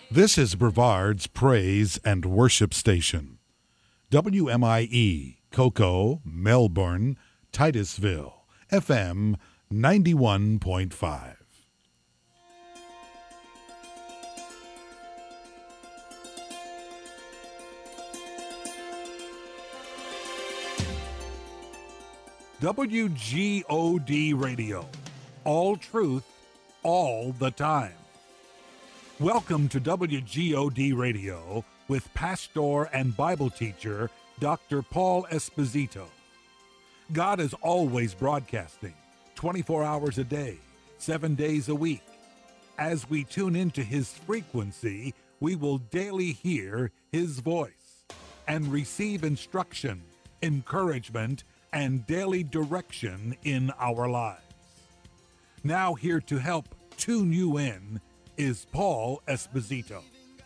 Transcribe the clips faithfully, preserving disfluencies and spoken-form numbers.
This is Brevard's Praise and Worship Station. W M I E, Cocoa, Melbourne, Titusville, F M ninety-one point five. W G O D Radio. All truth, all the time. Welcome to W G O D Radio with pastor and Bible teacher Doctor Paul Esposito. God is always broadcasting, twenty-four hours a day, seven days a week. As we tune into his frequency, we will daily hear his voice and receive instruction, encouragement, and daily direction in our lives. Now here to help tune you in is Paul Esposito.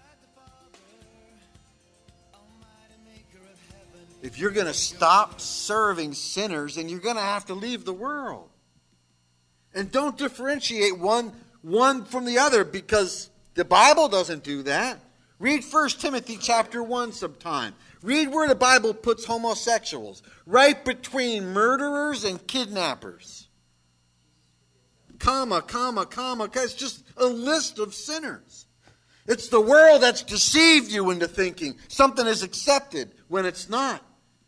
If you're going to stop serving sinners, then you're going to have to leave the world. And don't differentiate one, one from the other, because the Bible doesn't do that. Read First Timothy chapter one sometime. Read where the Bible puts homosexuals, right between murderers and kidnappers. Comma, comma, comma. It's just a list of sinners. It's the world that's deceived you into thinking something is accepted when it's not.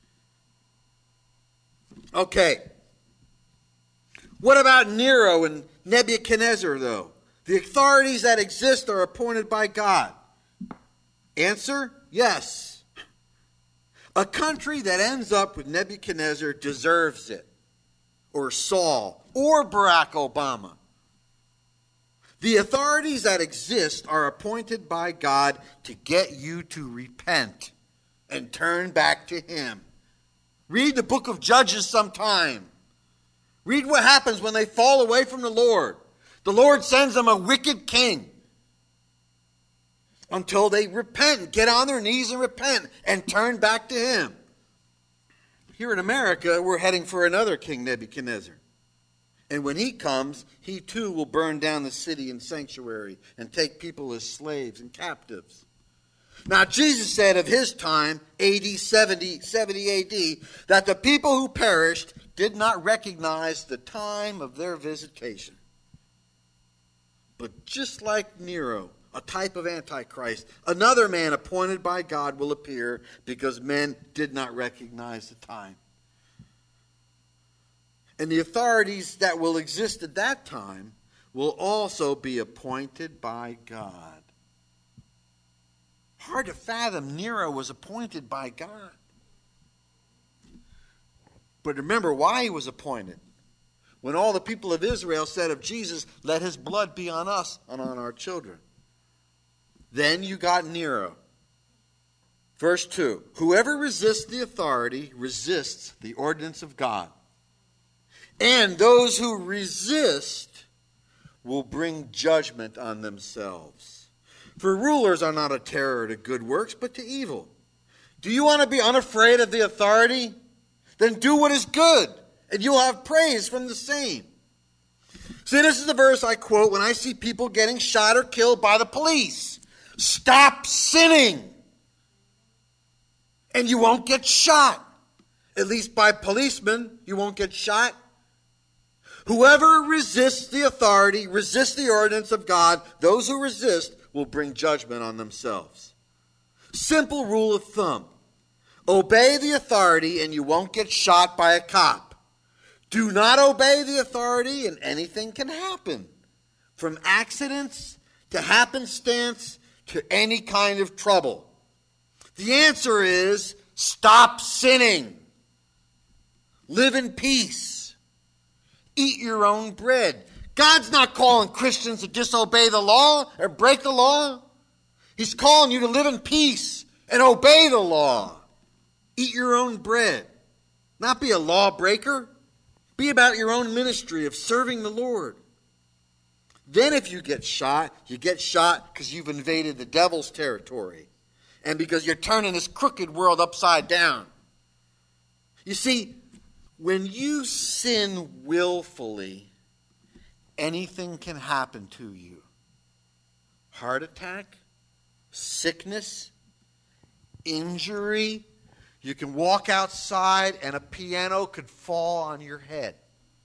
Okay. What about Nero and Nebuchadnezzar, though? The authorities that exist are appointed by God. Answer, yes. A country that ends up with Nebuchadnezzar deserves it. Or Saul, or Barack Obama. The authorities that exist are appointed by God to get you to repent and turn back to Him. Read the book of Judges sometime. Read what happens when they fall away from the Lord. The Lord sends them a wicked king until they repent, get on their knees and repent and turn back to Him. Here in America, we're heading for another King Nebuchadnezzar. And when he comes, he too will burn down the city and sanctuary and take people as slaves and captives. Now, Jesus said of his time, A D seventy, seventy A D, that the people who perished did not recognize the time of their visitation. But just like Nero, a type of Antichrist, another man appointed by God will appear because men did not recognize the time. And the authorities that will exist at that time will also be appointed by God. Hard to fathom Nero was appointed by God. But remember why he was appointed. When all the people of Israel said of Jesus, "Let his blood be on us and on our children." Then you got Nero. Verse two, whoever resists the authority resists the ordinance of God. And those who resist will bring judgment on themselves. For rulers are not a terror to good works, but to evil. Do you want to be unafraid of the authority? Then do what is good, and you'll have praise from the same. See, this is the verse I quote when I see people getting shot or killed by the police. Stop sinning, and you won't get shot. At least by policemen, you won't get shot. Whoever resists the authority, resists the ordinance of God, those who resist will bring judgment on themselves. Simple rule of thumb. Obey the authority and you won't get shot by a cop. Do not obey the authority and anything can happen. From accidents to happenstance to any kind of trouble. The answer is stop sinning. Live in peace. Eat your own bread. God's not calling Christians to disobey the law or break the law. He's calling you to live in peace and obey the law. Eat your own bread. Not be a lawbreaker. Be about your own ministry of serving the Lord. Then if you get shot, you get shot because you've invaded the devil's territory. And because you're turning this crooked world upside down. You see, when you sin willfully, anything can happen to you. Heart attack, sickness, injury. You can walk outside and a piano could fall on your head.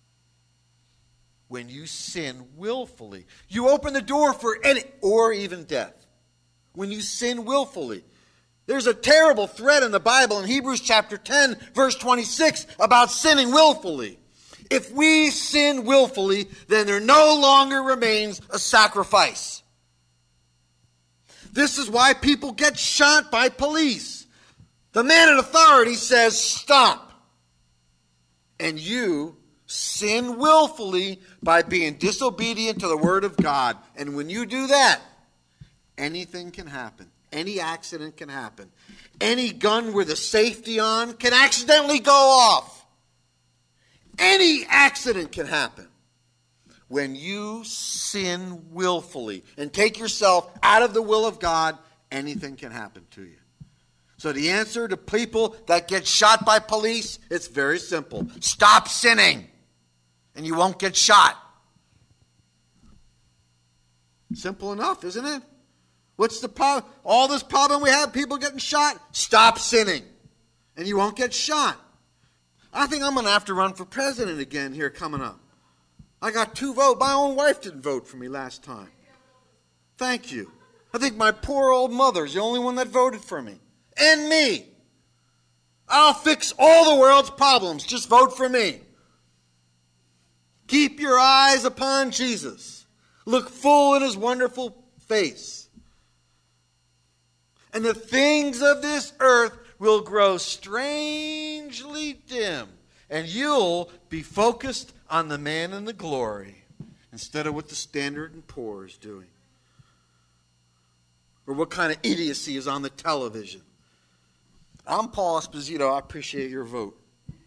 When you sin willfully, you open the door for any, or even death. When you sin willfully. There's a terrible threat in the Bible in Hebrews chapter ten, verse twenty-six, about sinning willfully. If we sin willfully, then there no longer remains a sacrifice. This is why people get shot by police. The man in authority says, stop. And you sin willfully by being disobedient to the word of God. And when you do that, anything can happen. Any accident can happen. Any gun with a safety on can accidentally go off. Any accident can happen. When you sin willfully and take yourself out of the will of God, anything can happen to you. So the answer to people that get shot by police, it's very simple. Stop sinning, and you won't get shot. Simple enough, isn't it? What's the problem? All this problem we have, people getting shot? Stop sinning, and you won't get shot. I think I'm going to have to run for president again here coming up. I got two votes. My own wife didn't vote for me last time. Thank you. I think my poor old mother's the only one that voted for me. And me. I'll fix all the world's problems. Just vote for me. Keep your eyes upon Jesus. Look full in his wonderful face. And the things of this earth will grow strangely dim. And you'll be focused on the man in the glory instead of what the Standard and Poor is doing. Or what kind of idiocy is on the television. I'm Paul Esposito. I appreciate your vote.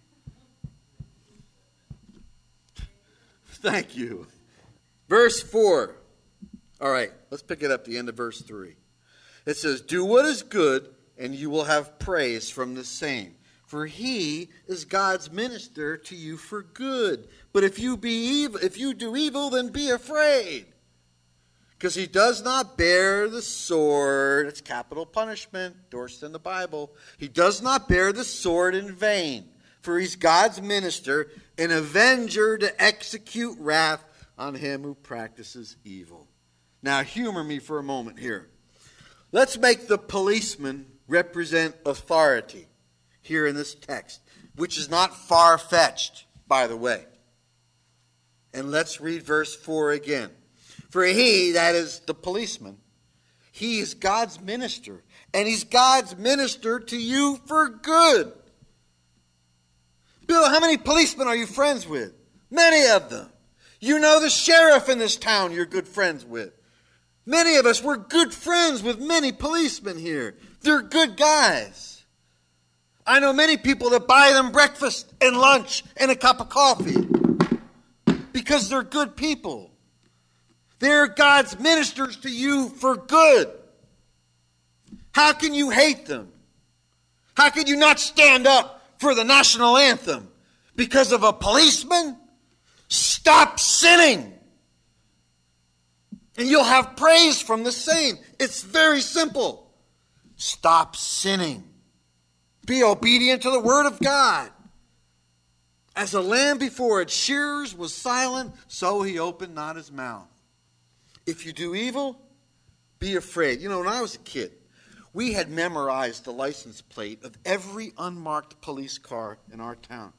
Thank you. Verse four. All right, let's pick it up the end of verse three. It says, do what is good, and you will have praise from the same. For he is God's minister to you for good. But if you be evil, if you do evil, then be afraid. Because he does not bear the sword. It's capital punishment, endorsed in the Bible. He does not bear the sword in vain. For he's God's minister, an avenger to execute wrath on him who practices evil. Now humor me for a moment here. Let's make the policeman represent authority here in this text, which is not far-fetched, by the way. And let's read verse four again. For he, that is the policeman, he is God's minister, and he's God's minister to you for good. Bill, how many policemen are you friends with? Many of them. You know the sheriff in this town you're good friends with. Many of us, we're good friends with many policemen here. They're good guys. I know many people that buy them breakfast and lunch and a cup of coffee because they're good people. They're God's ministers to you for good. How can you hate them? How can you not stand up for the national anthem because of a policeman? Stop sinning, and you'll have praise from the same. It's very simple. Stop sinning. Be obedient to the word of God. As a lamb before its shearers was silent, so he opened not his mouth. If you do evil, be afraid. You know, when I was a kid, we had memorized the license plate of every unmarked police car in our town.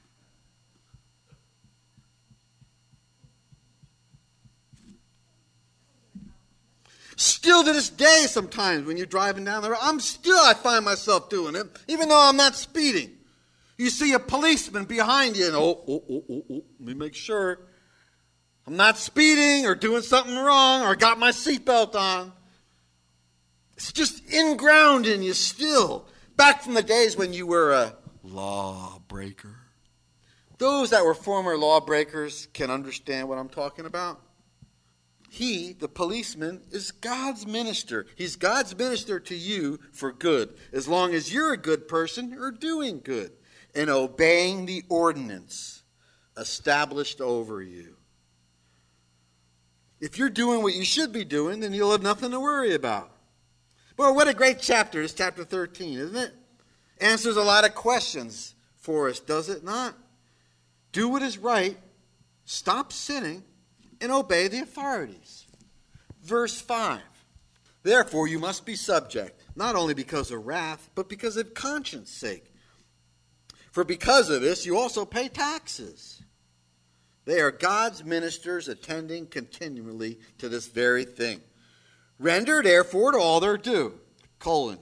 Still to this day, sometimes when you're driving down the road, I'm still, I find myself doing it, even though I'm not speeding. You see a policeman behind you, and oh, oh, oh, oh, oh, let me make sure I'm not speeding or doing something wrong or got my seatbelt on. It's just inground in you still. Back from the days when you were a lawbreaker. Those that were former lawbreakers can understand what I'm talking about. He, the policeman, is God's minister. He's God's minister to you for good, as long as you're a good person or doing good and obeying the ordinance established over you. If you're doing what you should be doing, then you'll have nothing to worry about. Boy, what a great chapter. It's chapter thirteen, isn't it? Answers a lot of questions for us, does it not? Do what is right, stop sinning, and obey the authorities. Verse five. Therefore you must be subject, not only because of wrath, but because of conscience sake. For because of this you also pay taxes. They are God's ministers attending continually to this very thing. Render therefore to all their due, colon.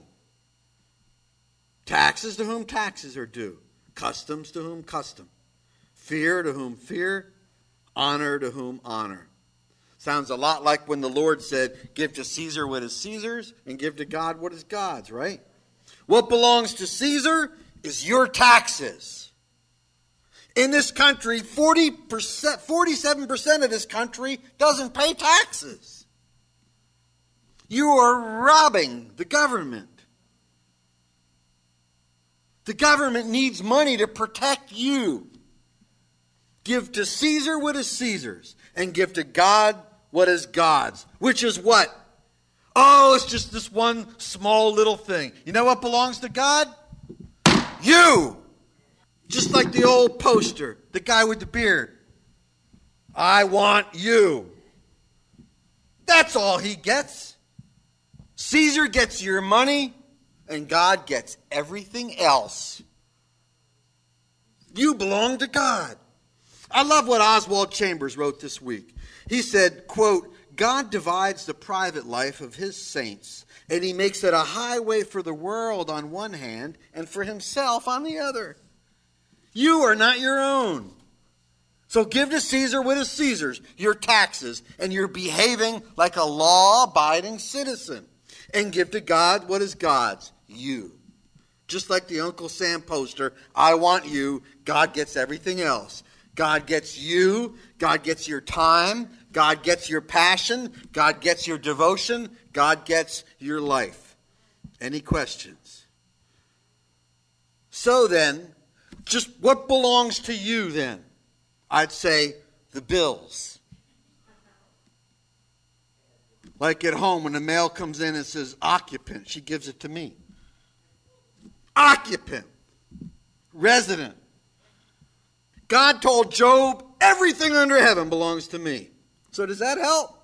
Taxes to whom taxes are due, customs to whom custom, fear to whom fear, honor to whom honor. Sounds a lot like when the Lord said, give to Caesar what is Caesar's and give to God what is God's, right? What belongs to Caesar is your taxes. In this country, forty percent, forty-seven percent of this country doesn't pay taxes. You are robbing the government. The government needs money to protect you. Give to Caesar what is Caesar's, and give to God what is God's. Which is what? Oh, it's just this one small little thing. You know what belongs to God? You! Just like the old poster, the guy with the beard. I want you. That's all he gets. Caesar gets your money, and God gets everything else. You belong to God. I love what Oswald Chambers wrote this week. He said, quote, God divides the private life of his saints, and he makes it a highway for the world on one hand and for himself on the other. You are not your own. So give to Caesar what is Caesar's, your taxes, and you're behaving like a law-abiding citizen. And give to God what is God's, you. Just like the Uncle Sam poster, I want you, God gets everything else. God gets you, God gets your time, God gets your passion, God gets your devotion, God gets your life. Any questions? So then, just what belongs to you then? I'd say the bills. Like at home when the mail comes in and says occupant, she gives it to me. Occupant. Resident. God told Job, everything under heaven belongs to me. So does that help?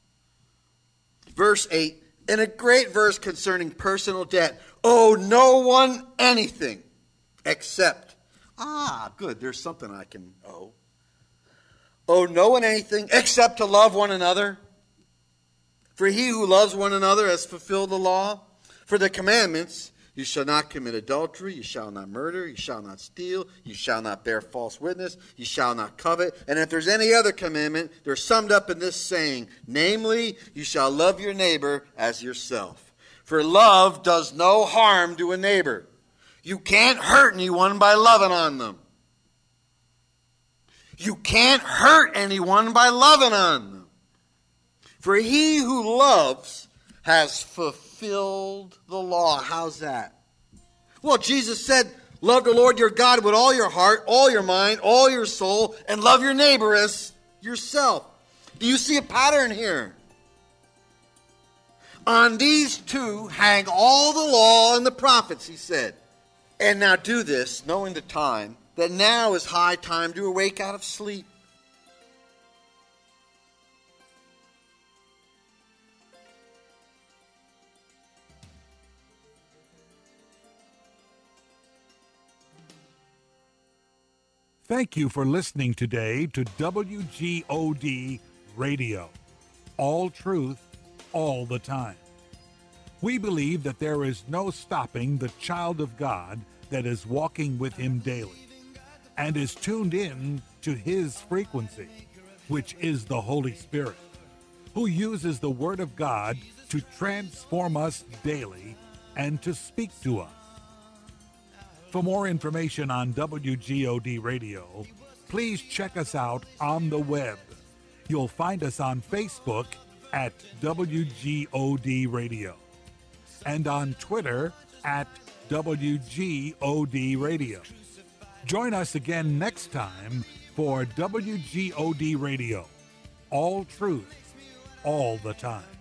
Verse eight, in a great verse concerning personal debt, owe no one anything except, ah, good, there's something I can owe. Owe no one anything except to love one another. For he who loves one another has fulfilled the law. For the commandments, you shall not commit adultery, you shall not murder, you shall not steal, you shall not bear false witness, you shall not covet. And if there's any other commandment, they're summed up in this saying, namely, you shall love your neighbor as yourself. For love does no harm to a neighbor. You can't hurt anyone by loving on them. You can't hurt anyone by loving on them. For he who loves has fulfilled the law. How's that? Well, Jesus said, love the Lord your God with all your heart, all your mind, all your soul, and love your neighbor as yourself. Do you see a pattern here? On these two hang all the law and the prophets, he said. And now do this, knowing the time, that now is high time to awake out of sleep. Thank you for listening today to W G O D Radio. All truth, all the time. We believe that there is no stopping the child of God that is walking with him daily and is tuned in to his frequency, which is the Holy Spirit, who uses the Word of God to transform us daily and to speak to us. For more information on W G O D Radio, please check us out on the web. You'll find us on Facebook at W G O D Radio and on Twitter at W G O D Radio. Join us again next time for W G O D Radio. All truth, all the time.